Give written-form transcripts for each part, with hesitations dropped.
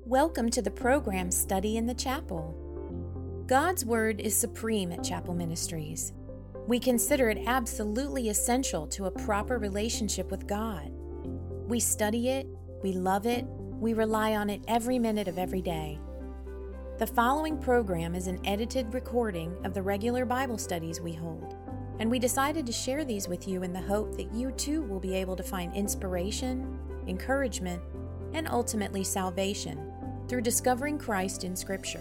Welcome to the program Study in the Chapel. God's Word is supreme at Chapel Ministries. We consider it absolutely essential to a proper relationship with God. We study it, we love it, we rely on it every minute of every day. The following program is an edited recording of the regular Bible studies we hold, and we decided to share these with you in the hope that you too will be able to find inspiration, encouragement, and ultimately salvation through discovering Christ in Scripture.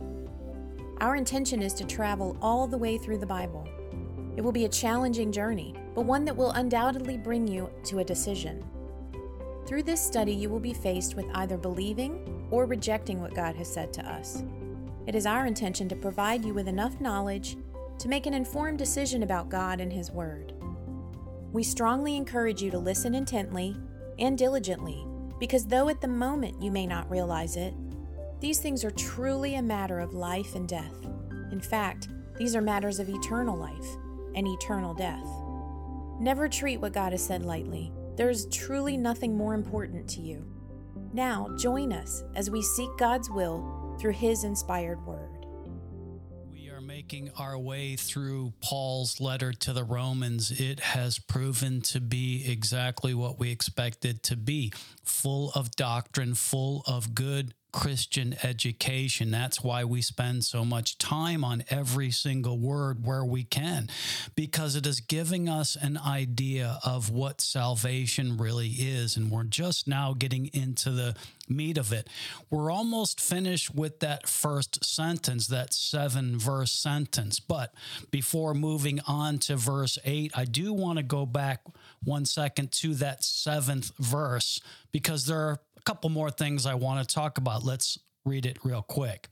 Our intention is to travel all the way through the Bible. It will be a challenging journey, but one that will undoubtedly bring you to a decision. Through this study, you will be faced with either believing or rejecting what God has said to us. It is our intention to provide you with enough knowledge to make an informed decision about God and His Word. We strongly encourage you to listen intently and diligently, because though at the moment you may not realize it, these things are truly a matter of life and death. In fact, these are matters of eternal life and eternal death. Never treat what God has said lightly. There is truly nothing more important to you. Now, join us as we seek God's will through His inspired Word. We are making our way through Paul's letter to the Romans. It has proven to be exactly what we expected to be, full of doctrine, full of good Christian education. That's why we spend so much time on every single word where we can, because it is giving us an idea of what salvation really is. And we're just now getting into the meat of it. We're almost finished with that first sentence, that 7-verse sentence. But before moving on to verse 8, I do want to go back 1 second to that 7th verse, because there are a couple more things I want to talk about. Let's read it real quick.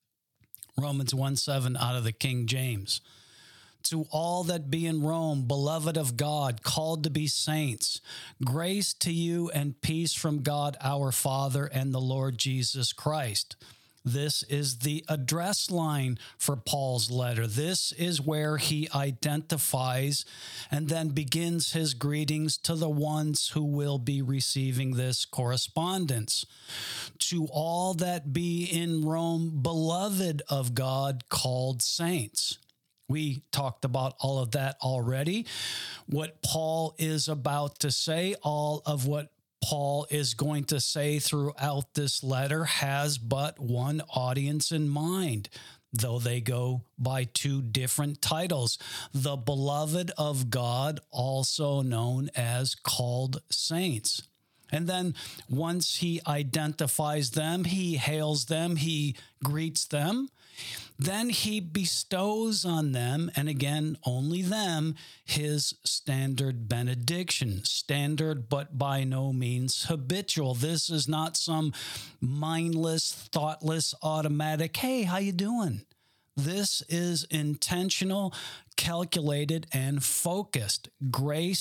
Romans 1:7 out of the King James. To all that be in Rome, beloved of God, called to be saints, grace to you and peace from God our Father and the Lord Jesus Christ. This is the address line for Paul's letter. This is where he identifies and then begins his greetings to the ones who will be receiving this correspondence. To all that be in Rome, beloved of God, called saints. We talked about all of that already. What Paul is about to say, all of what Paul is going to say throughout this letter has but one audience in mind, though they go by two different titles. The beloved of God, also known as called saints. And then once he identifies them, he hails them, he greets them. Then he bestows on them, and again, only them, his standard benediction. Standard, but by no means habitual. This is not some mindless, thoughtless, automatic, hey, how you doing? This is intentional, calculated, and focused. Grace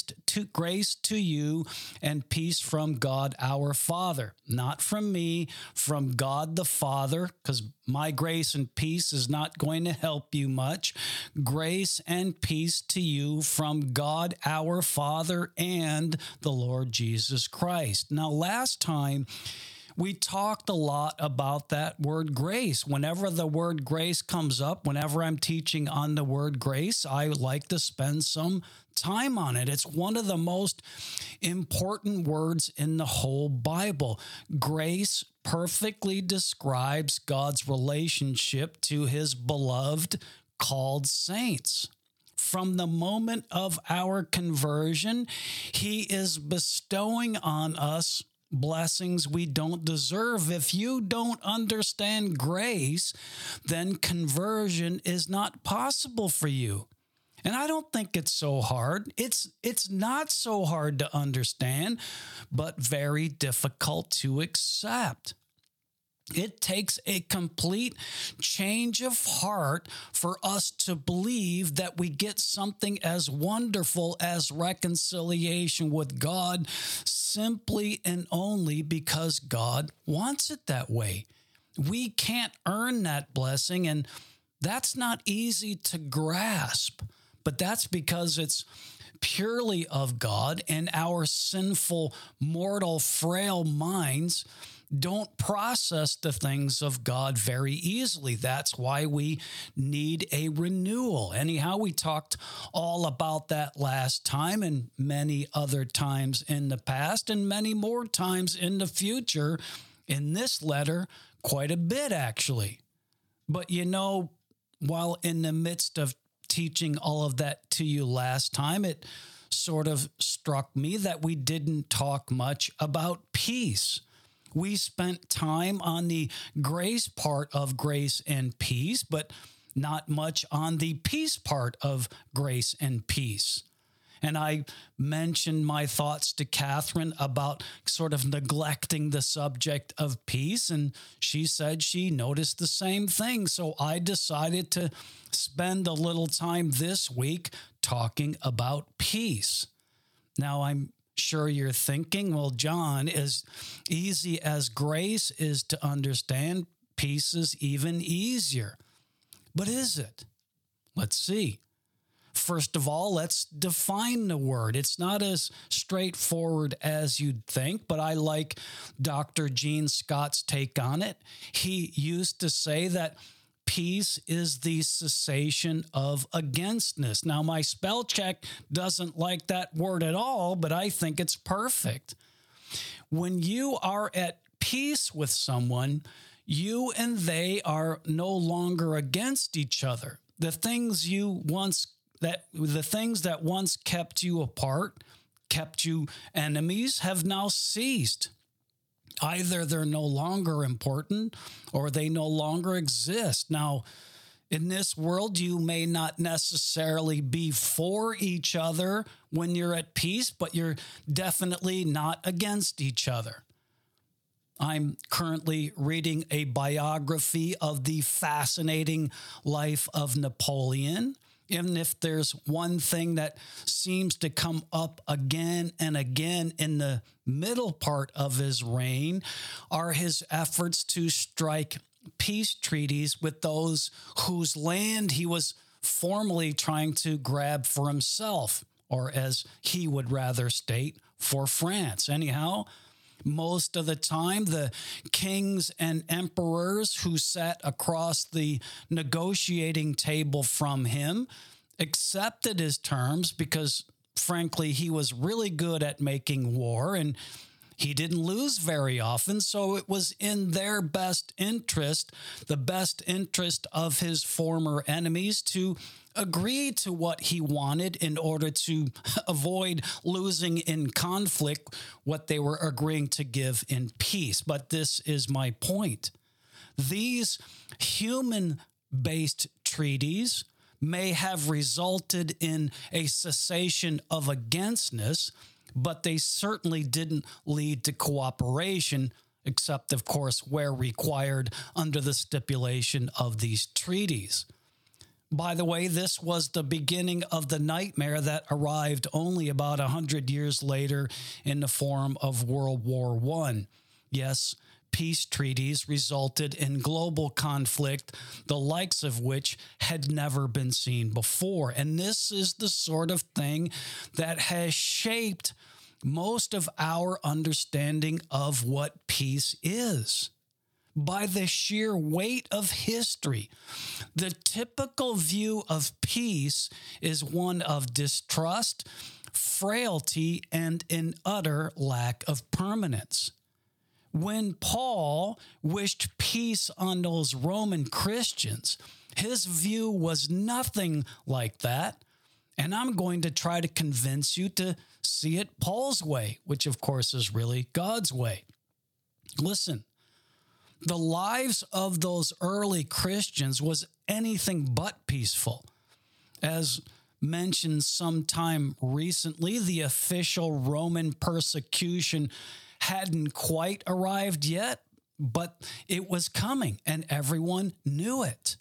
to you and peace from God our Father. Not from me, from God the Father, because my grace and peace is not going to help you much. Grace and peace to you from God our Father and the Lord Jesus Christ. Now, last time, we talked a lot about that word grace. Whenever the word grace comes up, whenever I'm teaching on the word grace, I like to spend some time on it. It's one of the most important words in the whole Bible. Grace perfectly describes God's relationship to His beloved called saints. From the moment of our conversion, He is bestowing on us blessings we don't deserve. If you don't understand grace, then conversion is not possible for you. And I don't think it's so hard. It's not so hard to understand, but very difficult to accept. It takes a complete change of heart for us to believe that we get something as wonderful as reconciliation with God simply and only because God wants it that way. We can't earn that blessing, and that's not easy to grasp, but that's because it's purely of God, and our sinful, mortal, frail minds don't process the things of God very easily. That's why we need a renewal. Anyhow, we talked all about that last time and many other times in the past and many more times in the future in this letter, quite a bit actually. But while in the midst of teaching all of that to you last time, it sort of struck me that we didn't talk much about peace. We spent time on the grace part of grace and peace, but not much on the peace part of grace and peace. And I mentioned my thoughts to Catherine about sort of neglecting the subject of peace, and she said she noticed the same thing. So I decided to spend a little time this week talking about peace. Now, I'm sure you're thinking, well, John, as easy as grace is to understand, peace is even easier. But is it? Let's see. First of all, let's define the word. It's not as straightforward as you'd think, but I like Dr. Gene Scott's take on it. He used to say that peace is the cessation of againstness. Now, my spell check doesn't like that word at all, but I think it's perfect. When you are at peace with someone, you and they are no longer against each other. The things that once kept you apart, kept you enemies, have now ceased. Either they're no longer important or they no longer exist. Now, in this world, you may not necessarily be for each other when you're at peace, but you're definitely not against each other. I'm currently reading a biography of the fascinating life of Napoleon. And if there's one thing that seems to come up again and again in the middle part of his reign, are his efforts to strike peace treaties with those whose land he was formally trying to grab for himself, or as he would rather state, for France. Anyhow, most of the time, the kings and emperors who sat across the negotiating table from him accepted his terms because, frankly, he was really good at making war and he didn't lose very often. So it was in their best interest, the best interest of his former enemies, to agree to what he wanted in order to avoid losing in conflict what they were agreeing to give in peace. But this is my point. These human-based treaties may have resulted in a cessation of againstness, but they certainly didn't lead to cooperation, except, of course, where required under the stipulation of these treaties. By the way, this was the beginning of the nightmare that arrived only about 100 years later in the form of World War I. Yes, peace treaties resulted in global conflict, the likes of which had never been seen before. And this is the sort of thing that has shaped most of our understanding of what peace is. By the sheer weight of history, the typical view of peace is one of distrust, frailty, and an utter lack of permanence. When Paul wished peace on those Roman Christians, his view was nothing like that. And I'm going to try to convince you to see it Paul's way, which of course is really God's way. Listen, the lives of those early Christians was anything but peaceful. As mentioned sometime recently, the official Roman persecution hadn't quite arrived yet, but it was coming and everyone knew it.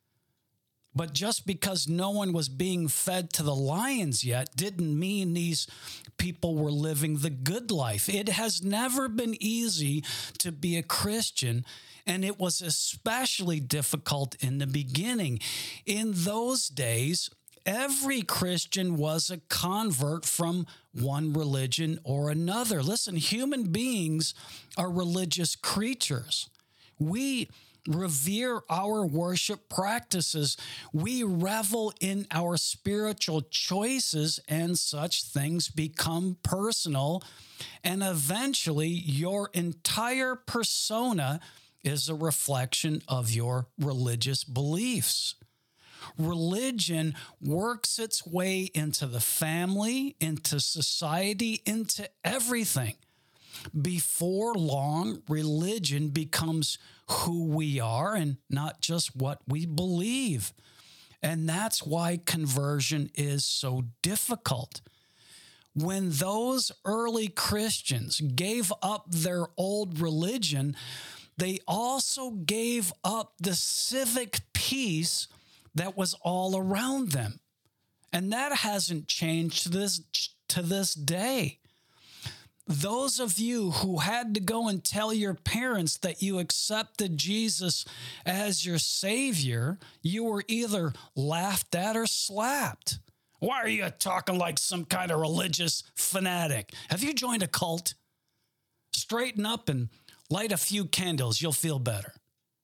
But just because no one was being fed to the lions yet didn't mean these people were living the good life. It has never been easy to be a Christian, and it was especially difficult in the beginning. In those days, every Christian was a convert from one religion or another. Listen, human beings are religious creatures. We revere our worship practices. We revel in our spiritual choices, and such things become personal. And eventually, your entire persona is a reflection of your religious beliefs. Religion works its way into the family, into society, into everything. Before long, religion becomes who we are and not just what we believe. And that's why conversion is so difficult. When those early Christians gave up their old religion, they also gave up the civic peace that was all around them. And that hasn't changed to this day. Those of you who had to go and tell your parents that you accepted Jesus as your Savior, you were either laughed at or slapped. Why are you talking like some kind of religious fanatic? Have you joined a cult? Straighten up and light a few candles. You'll feel better.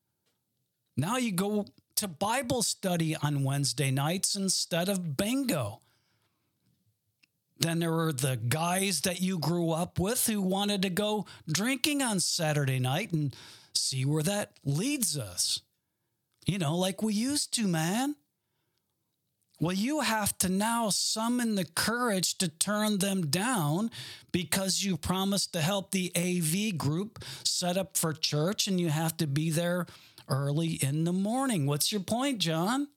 Now you go to Bible study on Wednesday nights instead of bingo. Then there were the guys that you grew up with who wanted to go drinking on Saturday night and see where that leads us. You know, like we used to, man. Well, you have to now summon the courage to turn them down because you promised to help the AV group set up for church and you have to be there early in the morning. What's your point, John?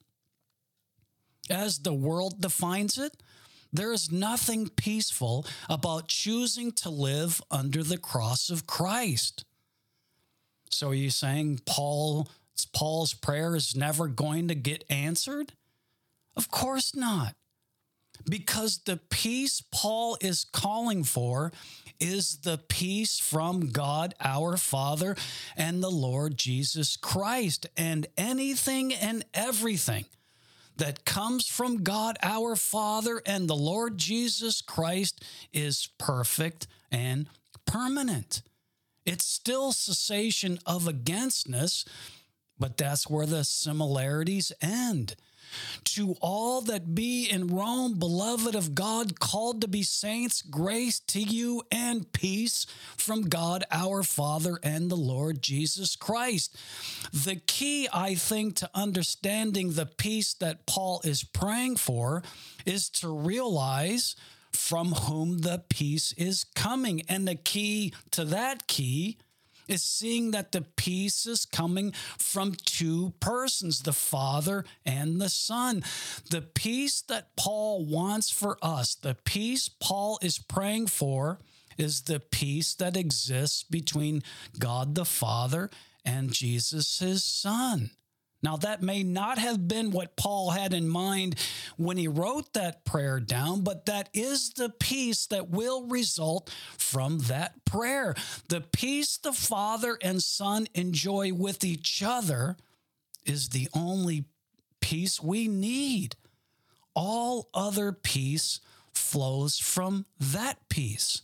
As the world defines it, there is nothing peaceful about choosing to live under the cross of Christ. So are you saying Paul's prayer is never going to get answered? Of course not. Because the peace Paul is calling for is the peace from God our Father and the Lord Jesus Christ. And anything and everything that comes from God our Father and the Lord Jesus Christ is perfect and permanent. It's still cessation of againstness, but that's where the similarities end. To all that be in Rome, beloved of God, called to be saints, grace to you and peace from God our Father and the Lord Jesus Christ. The key, I think, to understanding the peace that Paul is praying for is to realize from whom the peace is coming. And the key to that key is seeing that the peace is coming from two persons, the Father and the Son. The peace that Paul wants for us, the peace Paul is praying for, is the peace that exists between God the Father and Jesus, his Son. Now, that may not have been what Paul had in mind when he wrote that prayer down, but that is the peace that will result from that prayer. The peace the Father and Son enjoy with each other is the only peace we need. All other peace flows from that peace.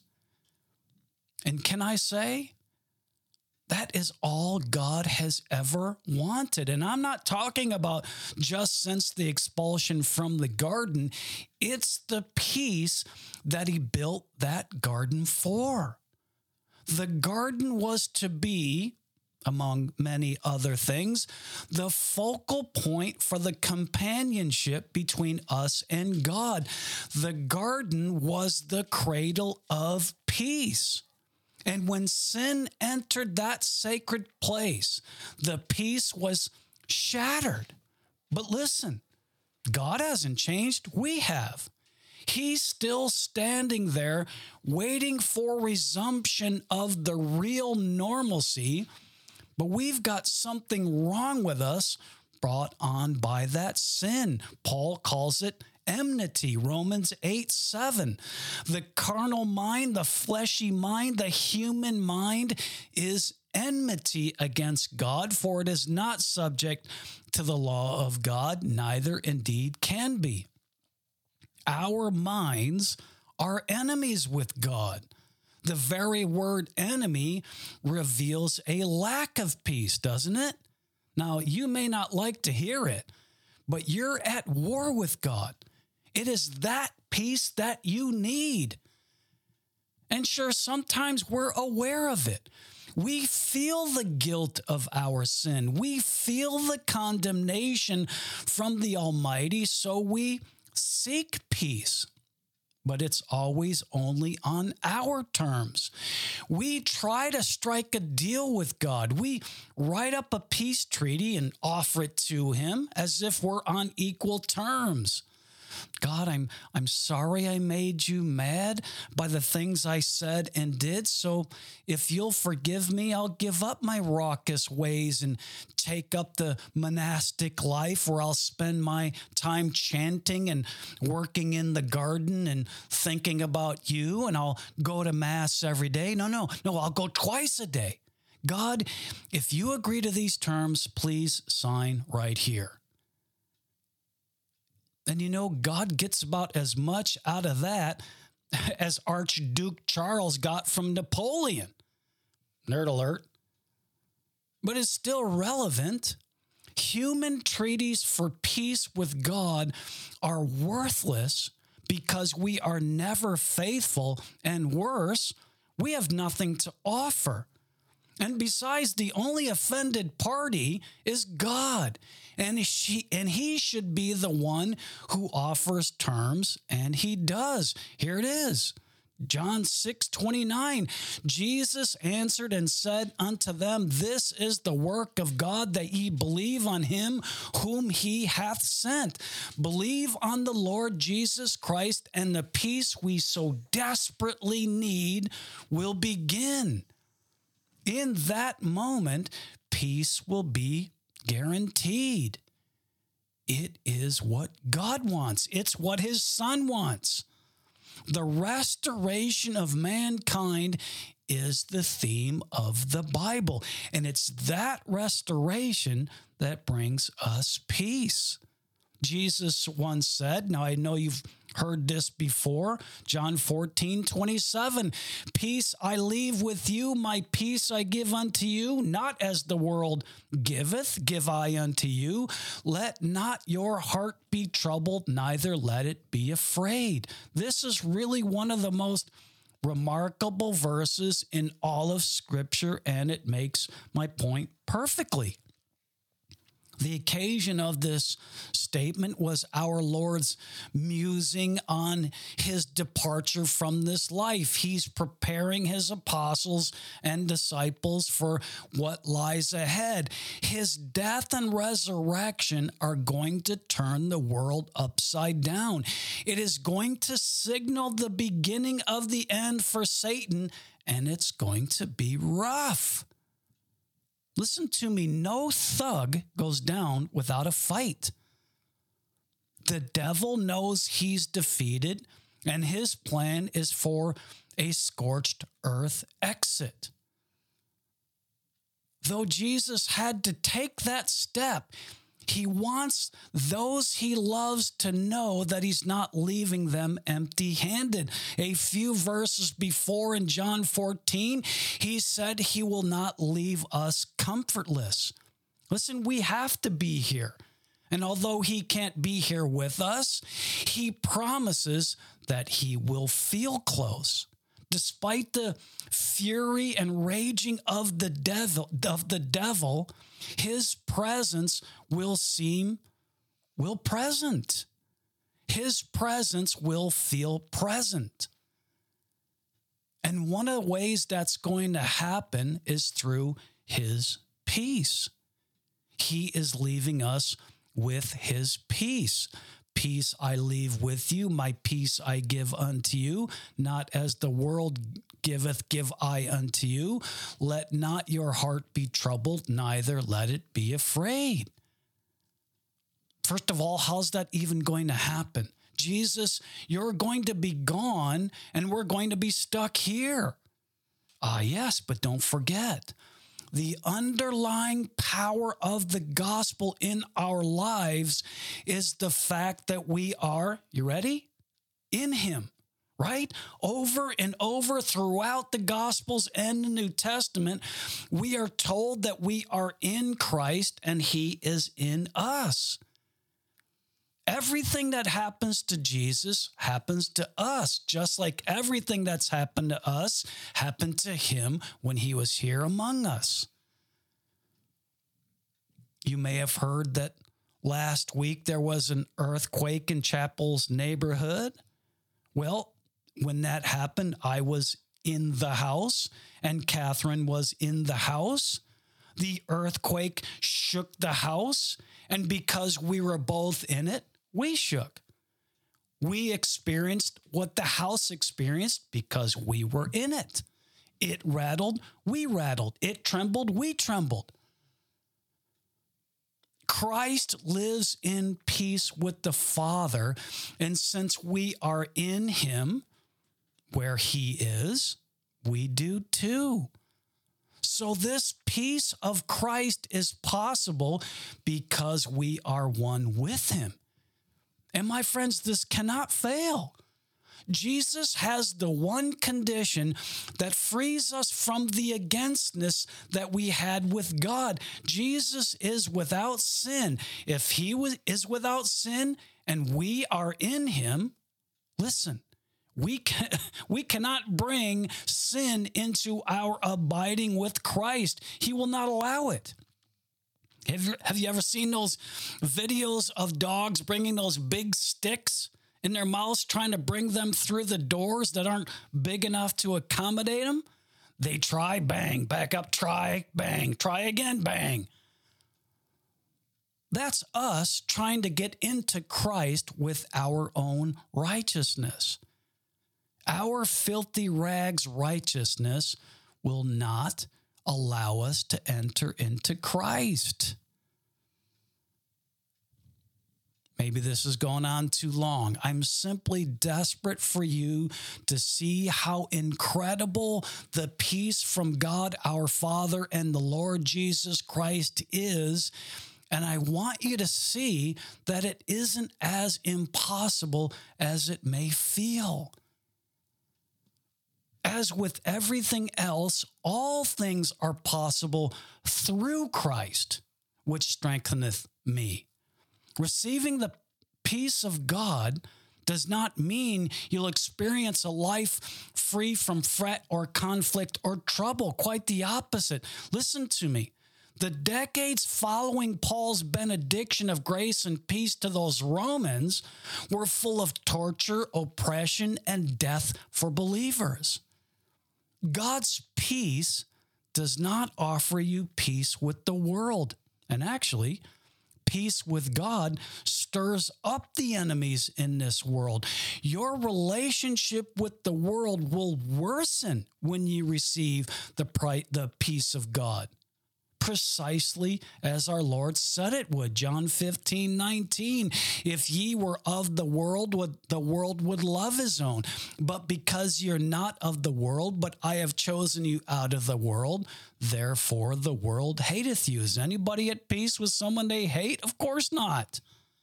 And can I say, that is all God has ever wanted. And I'm not talking about just since the expulsion from the garden. It's the peace that he built that garden for. The garden was to be, among many other things, the focal point for the companionship between us and God. The garden was the cradle of peace. And when sin entered that sacred place, the peace was shattered. But listen, God hasn't changed. We have. He's still standing there waiting for resumption of the real normalcy. But we've got something wrong with us brought on by that sin. Paul calls it enmity, Romans 8:7. The carnal mind, the fleshy mind, the human mind is enmity against God, for it is not subject to the law of God, neither indeed can be. our minds are enemies with God. The very word enemy reveals a lack of peace, doesn't it? Now, you may not like to hear it, but you're at war with God. It is that peace that you need. And sure, sometimes we're aware of it. We feel the guilt of our sin. We feel the condemnation from the Almighty, so we seek peace. But it's always only on our terms. We try to strike a deal with God. We write up a peace treaty and offer it to him as if we're on equal terms. God, I'm sorry I made you mad by the things I said and did. So if you'll forgive me, I'll give up my raucous ways and take up the monastic life where I'll spend my time chanting and working in the garden and thinking about you, and I'll go to Mass every day. No, I'll go twice a day. God, if you agree to these terms, please sign right here. And you know, God gets about as much out of that as Archduke Charles got from Napoleon. Nerd alert. But it's still relevant. Human treaties for peace with God are worthless because we are never faithful, and worse, we have nothing to offer. And besides, the only offended party is God. And he should be the one who offers terms, and he does. Here it is. John 6:29. Jesus answered and said unto them, This is the work of God, that ye believe on him whom he hath sent. Believe on the Lord Jesus Christ, and the peace we so desperately need will begin. In that moment, peace will be guaranteed. It is what God wants. It's what his Son wants. The restoration of mankind is the theme of the Bible, and it's that restoration that brings us peace. Jesus once said, now I know you've heard this before, John 14:27, Peace I leave with you, my peace I give unto you, not as the world giveth, give I unto you. Let not your heart be troubled, neither let it be afraid. This is really one of the most remarkable verses in all of Scripture, and it makes my point perfectly. The occasion of this statement was our Lord's musing on his departure from this life. He's preparing his apostles and disciples for what lies ahead. His death and resurrection are going to turn the world upside down. It is going to signal the beginning of the end for Satan, and it's going to be rough. Listen to me, no thug goes down without a fight. The devil knows he's defeated, and his plan is for a scorched earth exit. Though Jesus had to take that step, he wants those he loves to know that he's not leaving them empty-handed. A few verses before in John 14, he said he will not leave us comfortless. Listen, we have to be here. And although he can't be here with us, he promises that he will feel close. Despite the fury and raging of the devil, his presence will present. His presence will feel present. And one of the ways that's going to happen is through his peace. He is leaving us with his peace. Peace I leave with you, my peace I give unto you, not as the world giveth, give I unto you. Let not your heart be troubled, neither let it be afraid. First of all, how's that even going to happen? Jesus, you're going to be gone, and we're going to be stuck here. Yes, but don't forget, the underlying power of the gospel in our lives is the fact that we are, you ready? in him, right? Over and over throughout the Gospels and the New Testament, we are told that we are in Christ and he is in us. Everything that happens to Jesus happens to us, just like everything that's happened to us happened to him when he was here among us. You may have heard that last week there was an earthquake in Chapel's neighborhood. Well, when that happened, I was in the house and Catherine was in the house. The earthquake shook the house, and because we were both in it, we shook. We experienced what the house experienced because we were in it. It rattled, we rattled. It trembled, we trembled. Christ lives in peace with the Father, and since we are in him, where he is, we do too. So this peace of Christ is possible because we are one with him. And my friends, this cannot fail. Jesus has the one condition that frees us from the againstness that we had with God. Jesus is without sin. If he is without sin and we are in him, listen, we cannot bring sin into our abiding with Christ. He will not allow it. Have you ever seen those videos of dogs bringing those big sticks in their mouths, trying to bring them through the doors that aren't big enough to accommodate them? They try, bang, back up, try, bang, try again, bang. That's us trying to get into Christ with our own righteousness. Our filthy rags righteousness will not allow us to enter into Christ. Maybe this is going on too long. I'm simply desperate for you to see how incredible the peace from God our Father and the Lord Jesus Christ is. And I want you to see that it isn't as impossible as it may feel. As with everything else, all things are possible through Christ, which strengtheneth me. Receiving the peace of God does not mean you'll experience a life free from fret or conflict or trouble. Quite the opposite. Listen to me. The decades following Paul's benediction of grace and peace to those Romans were full of torture, oppression, and death for believers. God's peace does not offer you peace with the world. And actually, peace with God stirs up the enemies in this world. Your relationship with the world will worsen when you receive the peace of God. Precisely as our Lord said it would. John 15:19. If ye were of the world would love his own. But because you're not of the world, but I have chosen you out of the world, therefore the world hateth you. Is anybody at peace with someone they hate? Of course not.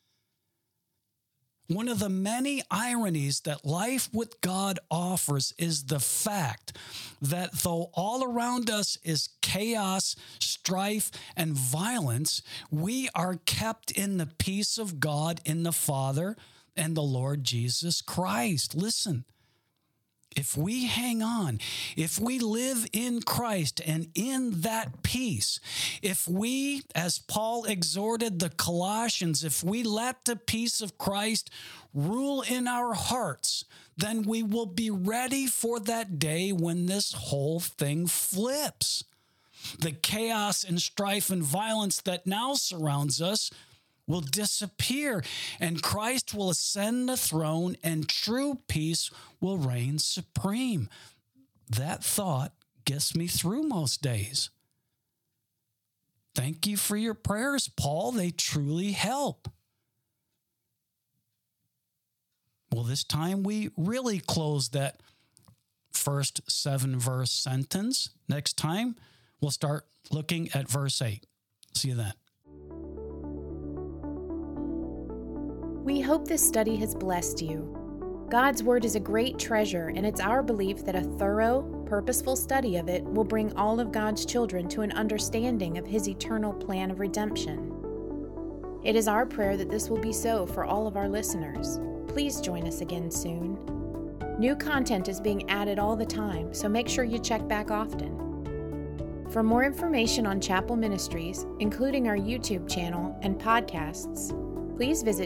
One of the many ironies that life with God offers is the fact that though all around us is chaos, strife, and violence, we are kept in the peace of God in the Father and the Lord Jesus Christ. Listen, if we hang on, if we live in Christ and in that peace, if we, as Paul exhorted the Colossians, if we let the peace of Christ rule in our hearts, then we will be ready for that day when this whole thing flips. The chaos and strife and violence that now surrounds us will disappear, and Christ will ascend the throne, and true peace will reign supreme. That thought gets me through most days. Thank you for your prayers, Paul. They truly help. Well, this time we really close that first 7-verse sentence. Next time, we'll start looking at verse 8. See you then. We hope this study has blessed you. God's Word is a great treasure, and it's our belief that a thorough, purposeful study of it will bring all of God's children to an understanding of His eternal plan of redemption. It is our prayer that this will be so for all of our listeners. Please join us again soon. New content is being added all the time, so make sure you check back often. For more information on Chapel Ministries, including our YouTube channel and podcasts, please visit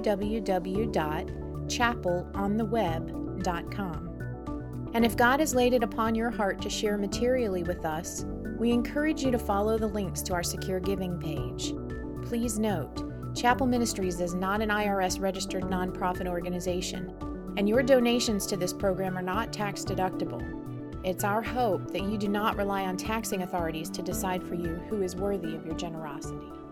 www.chapelontheweb.com. And if God has laid it upon your heart to share materially with us, we encourage you to follow the links to our secure giving page. Please note, Chapel Ministries is not an IRS-registered nonprofit organization, and your donations to this program are not tax deductible. It's our hope that you do not rely on taxing authorities to decide for you who is worthy of your generosity.